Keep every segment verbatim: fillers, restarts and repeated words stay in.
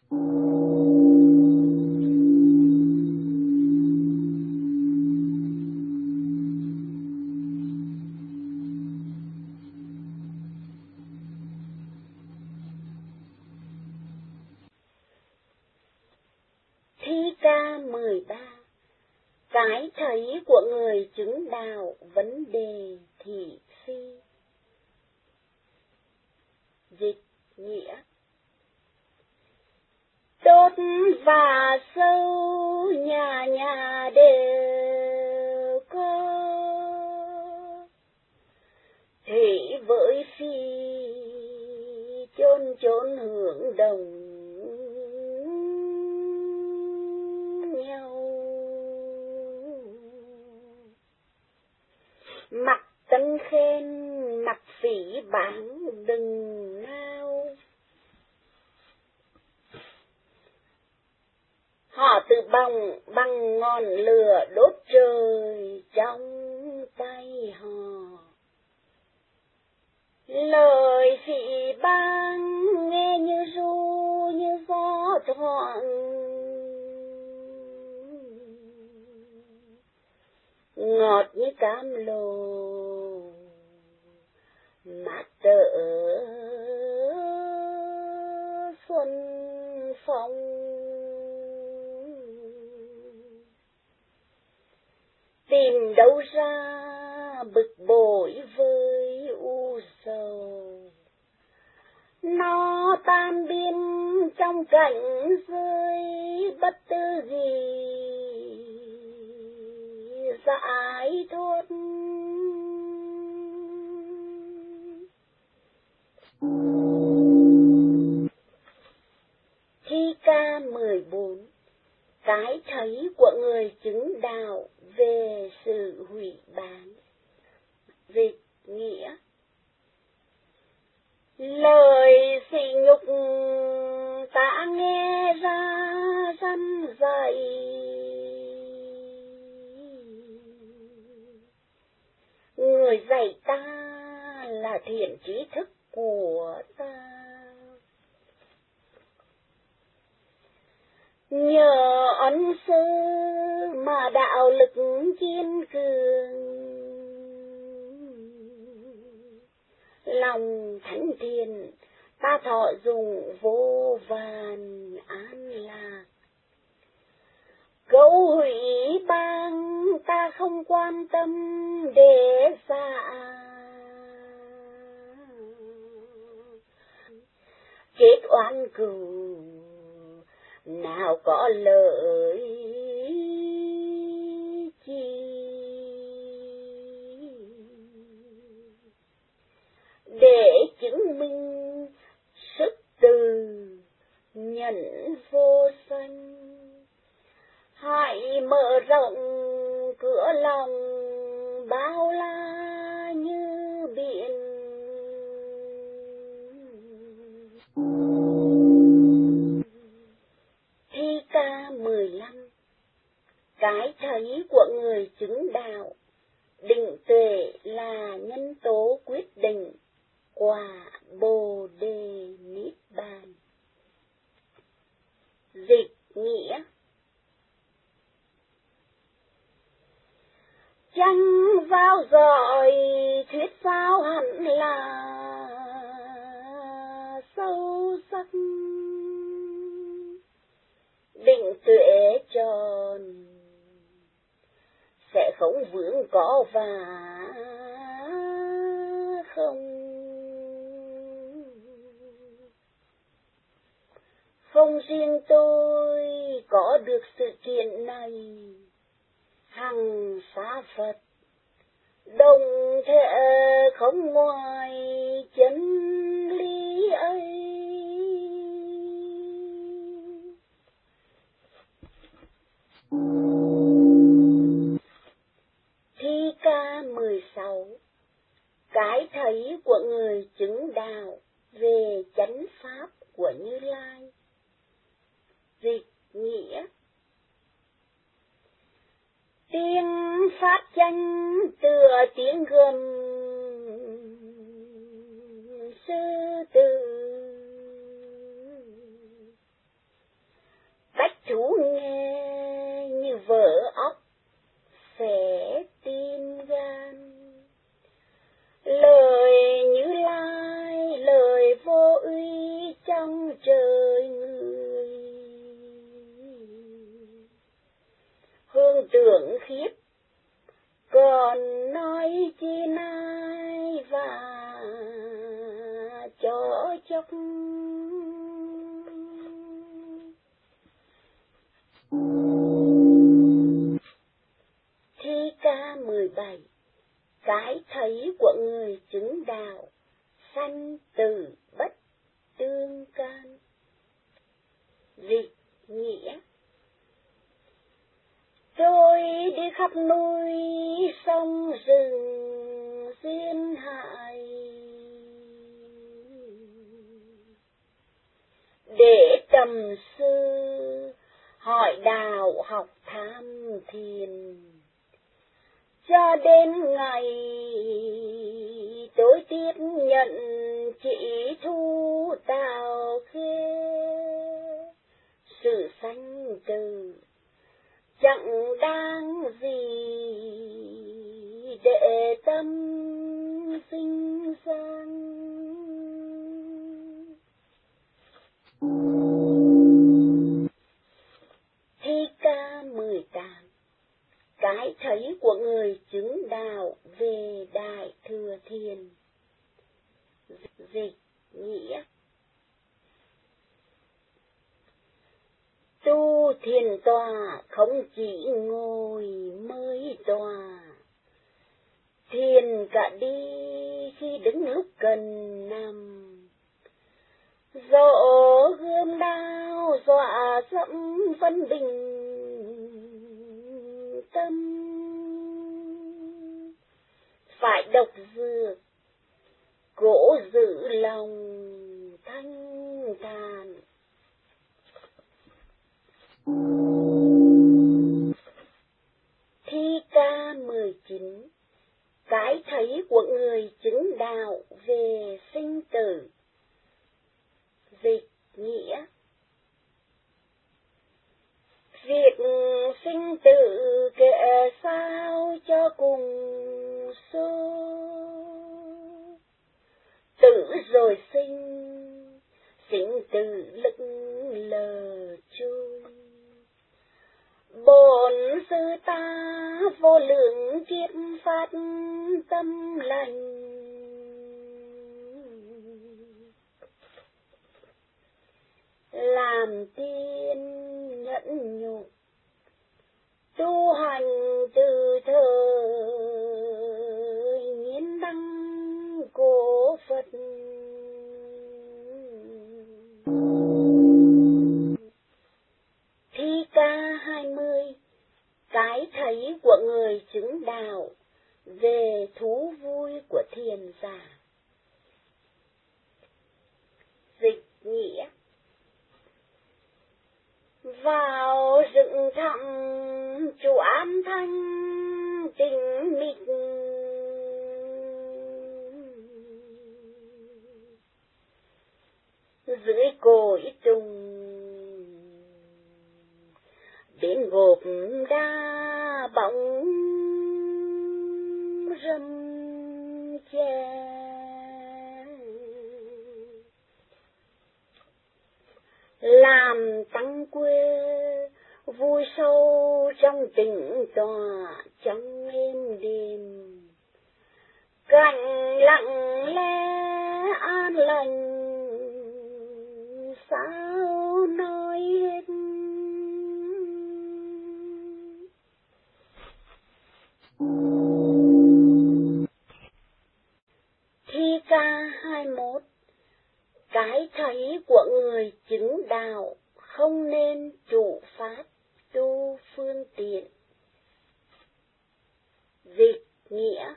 Thi ca mười ba. Cái thấy của người chứng đạo vấn đề thị phi. Dịch nghĩa: tốt và sâu nhà nhà đều có, thủy với phi chôn chốn hưởng đồng nhau. Mặt tân khen mặt phỉ báng đừng nao, họ tự bồng bằng ngọn lửa đốt trời trong tay họ. Lời phỉ báng nghe như ru như gió thoảng, ngọt như cam lồ mát tở xuân phong. Tìm đâu ra bực bội với u sầu, nó tan biến trong cảnh rơi bất tư gì dại thốt. Thi ca mười bốn. Cái thấy của người chứng đạo về sự hủy bán. Dịch nghĩa: lời sỉ nhục ta nghe ra răn dạy, người dạy ta là thiện trí thức của ta. Nhờ ân sư mà đạo lực kiên cường, lòng thánh thiện ta thọ dụng vô vàn an lạc. Câu hủy bang ta không quan tâm để xa, chết oan cừu nào có lợi chi. Để chứng minh sức từ nhẫn vô sanh, hãy mở rộng cửa lòng bao la như biển. Thi ca mười lăm. Cái thấy của người chứng đạo định tuệ là nhân tố quyết định quả Bồ đề niết bàn. Dịch nghĩa: chẳng vào giỏi thuyết sao hẳn là sâu sắc, định tuệ tròn sẽ không vướng có và không. Không riêng tôi có được sự kiện này, hằng xa Phật đồng thể không ngoài chân lý ấy. Thi ca mười sáu. Cái thấy của người chứng đạo về chánh pháp của Như Lai. Dịch nghĩa: tiếng phát danh tựa tiếng gầm sư tử, đời người. Hương tưởng khiếp còn nói chi nai và cho chốc. Thi ca mười bảy. Cái thấy của người chứng đạo, sanh tử bất tương can. Dịch nghĩa: tôi đi khắp núi sông rừng duyên hải, để trầm sư hỏi đạo học tham thiền, cho đến ngày tôi tiếp nhận chỉ thu tạo khê. Sự sanh tử chẳng đáng gì để tâm sinh gian. Thi ca mười tám. Cái thấy của người chứng đạo về Đại Thừa Thiền. Dịch nghĩa: tu thiền tòa không chỉ ngồi mới tòa, thiền cả đi khi đứng lúc cần nằm. Dỗ gươm đao dọa dẫm phân bình tâm, phải độc dược cố giữ lòng thanh thản. Thi ca mười chín. Cái thấy của người chứng đạo về sinh tử. Dịch nghĩa: việc sinh tử kể sao cho cùng số, tử rồi sinh, sinh tử lững lờ trôi. Bổn sư ta vô lượng kiếp phát tâm lành, làm tiên nhẫn nhục, tu hành từ thời nhiên đăng cổ Phật. Thi ca hai mươi. Cái thấy của người chứng đạo về thú vui của thiền giả. Dịch nghĩa: vào rừng thẳm chủ an thanh tĩnh mịch, dưới cội trùng bên gộp đá bóng râm che, làm tăng quê vui sâu trong tĩnh tọa trong êm đềm. Cảnh lặng lẽ an lành sao nói hết. Thi ca hai mươi mốt. Cái thấy của người chứng đạo không nên chủ pháp tu phương tiện. Dịch nghĩa: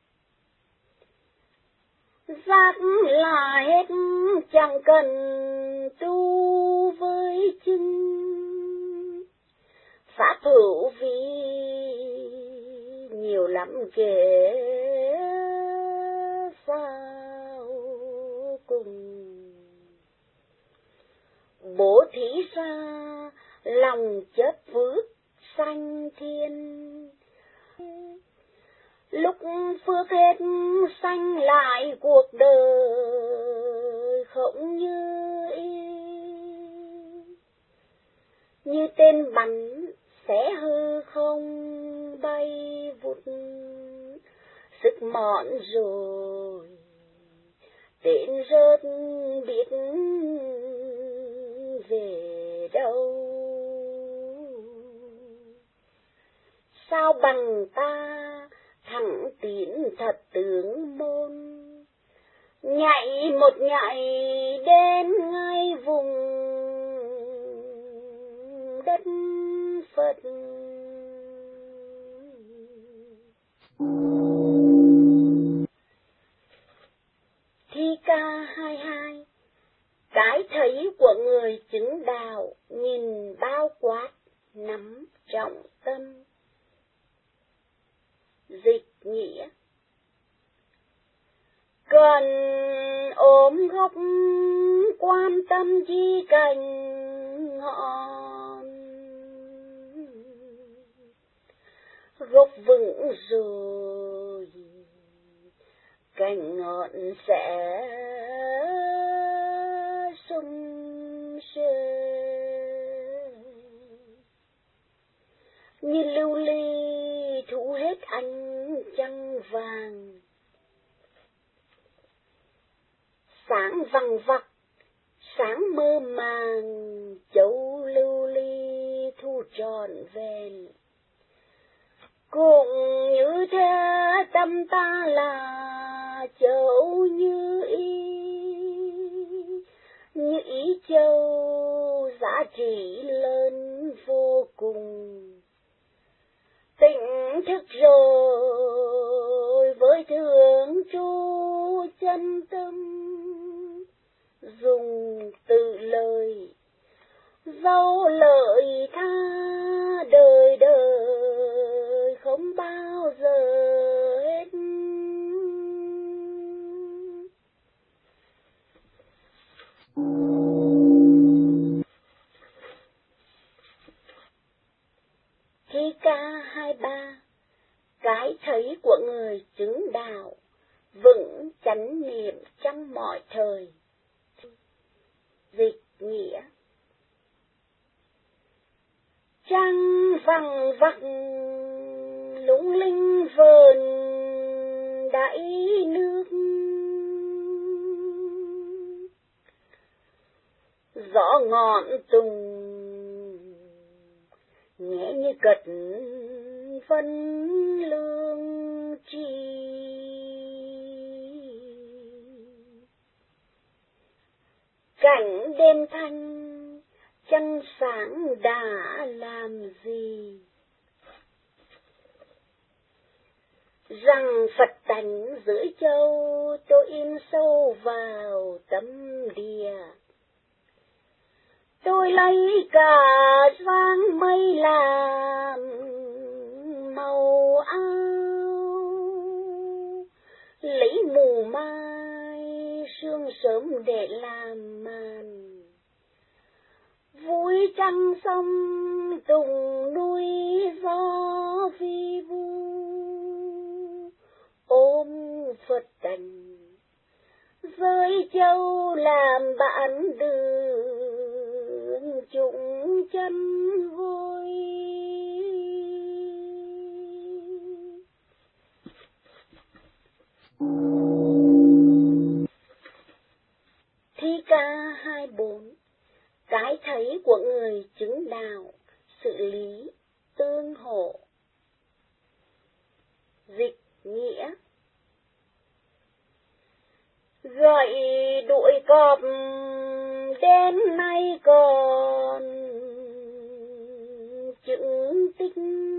giác là hết chẳng cần tu với chứng, pháp hữu vi nhiều lắm kể sao cùng. Bố thí ra lòng chất phước sanh thiên, lúc phước hết sanh lại cuộc đời không như ý. tên bắn sẽ hư không bay vụt, sức mòn rồi tên rớt biết về đâu. Sao bằng ta thẳng tín thật tướng môn, nhảy một nhảy đến ngay vùng đất Phật. Thi ca hai hai, cái thấy của người chứng đạo nhìn bao quát nắm trọng tâm. Dịch nghĩa: cần ôm gốc quan tâm chi cành ngọn, gốc vững rồi cành ngọn sẽ sum xuê, như lưu ly thu hết ánh trăng vàng. Sáng vằng vặc, sáng mơ màng, châu lưu ly thu trọn vẹn. Cũng như thế tâm ta là châu như ý, như ý châu giá trị lớn vô cùng. Tỉnh thức rồi với thương chú chân tâm, dùng tự lời dấu lợi tha đời đời không bao giờ hết. Thi ca hai ba, cái thấy của người chứng đạo vững chánh niệm trong mọi thời. Dịch nghĩa: trăng vằng vặc lung linh vờn đáy nước, gió ngọn tùng nghe như cật vân lương tri. Cảnh đêm thanh trăng sáng đã làm gì, rằng Phật tánh dưới châu tôi in sâu vào tâm địa. Tôi lấy cả dáng mây làm màu áo, lấy mù mai sương sớm để làm màn. Vui trăng sông tùng núi gió vi vu, ôm Phật tánh giới châu làm bạn đường chúng chân vui. Thi ca hai bốn, cái thấy của người chứng đạo xử lý tương hộ. Dịch nghĩa: gọi đuổi cọp đến nay còn chứng tích,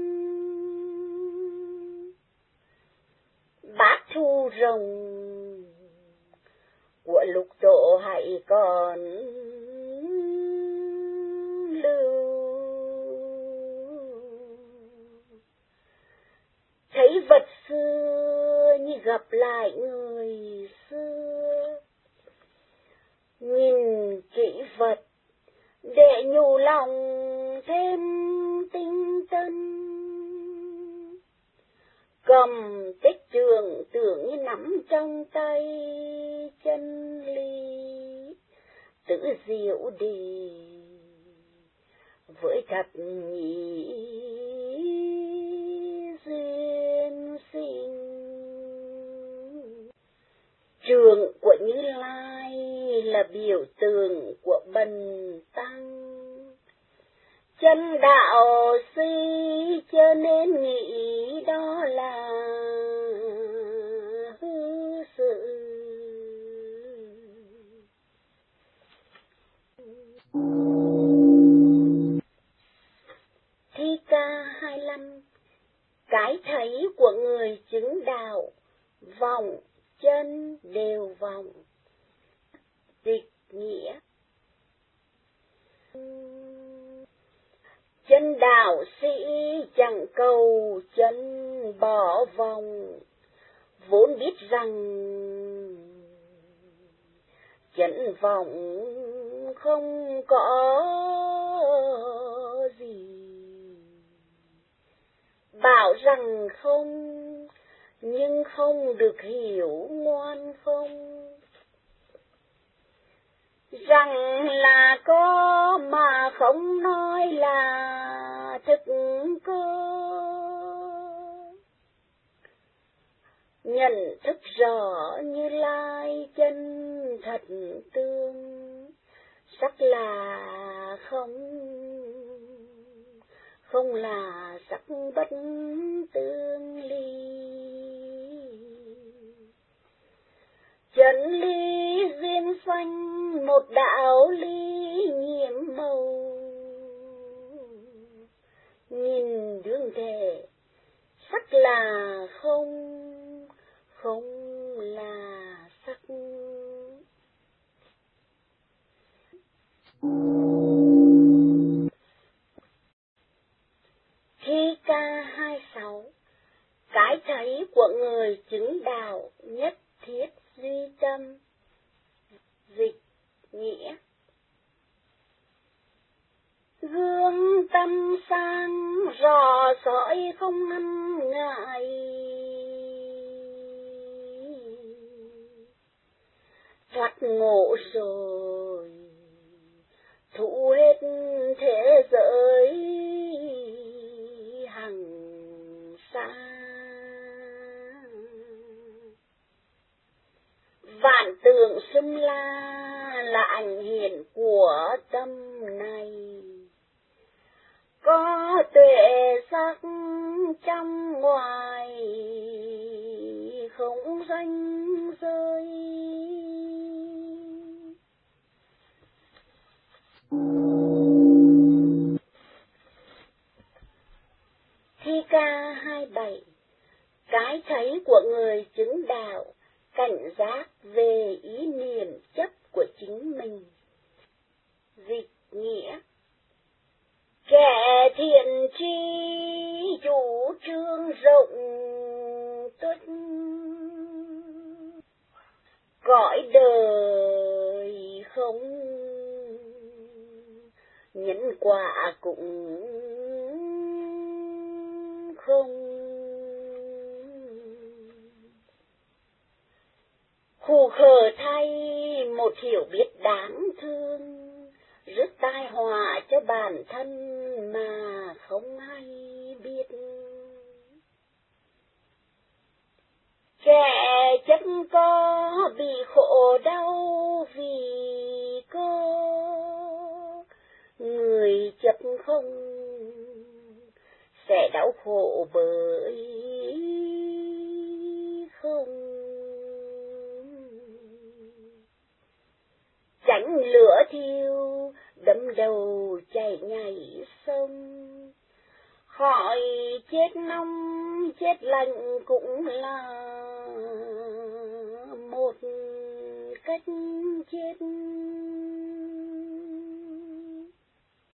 bát thu rồng của lục tổ hãy còn lưu. Thấy vật xưa như gặp lại người xưa, nhìn kỹ vật để nhủ lòng thêm tinh tân. Cầm tích trường tưởng như nắm trong tay chân lý, tự diệu đề với thật nhị duyên sinh. Trường của Như Lai là biểu tượng của bần tăng, chân đạo si cho nên nghĩ đó là hư sự. Thi ca hai mươi lăm. Cái thấy của người chứng đạo, vọng chân đều vọng. Dịch nghĩa: chân đạo sĩ chẳng cầu chân bỏ vòng, vốn biết rằng chân vọng không có gì. Bảo rằng không, nhưng không được hiểu ngoan không. Rằng là có mà không nói là thực có. Nhận thức rõ Như Lai chân thật tương, sắc là không, không là sắc bất tương ly. Chân lý duyên sanh một đạo lý nhiệm màu, nhìn đương thể sắc là không, không là sắc. Thi ca hai mươi sáu. Cái thấy của người chứng đạo nhất thiết duy tâm. Dịch nghĩa: gương tâm sang rò sỏi không ngăn ngại, thoát ngộ rồi thụ hết thế giới hằng xa. Vạn tượng xưng la là ảnh hiện của tâm này, có tuệ sắc trong ngoài không ranh giới. Thi ca hai mươi bảy. Cái thấy của người chứng đạo, cảnh giác về ý niệm chấp của chính mình. Dịch nghĩa: kẻ thiện tri chủ trương rộng tuất, cõi đời không nhân quả cũng không. Khổ khờ thay một hiểu biết đáng thương, rước tai họa cho bản thân mà không hay biết. Kẻ chấp có bị khổ đau vì có, người chấp không sẽ đau khổ bởi không. Tránh lửa thiêu đâm đầu chảy nhảy sông, khỏi chết nóng chết lạnh cũng là một cách chết.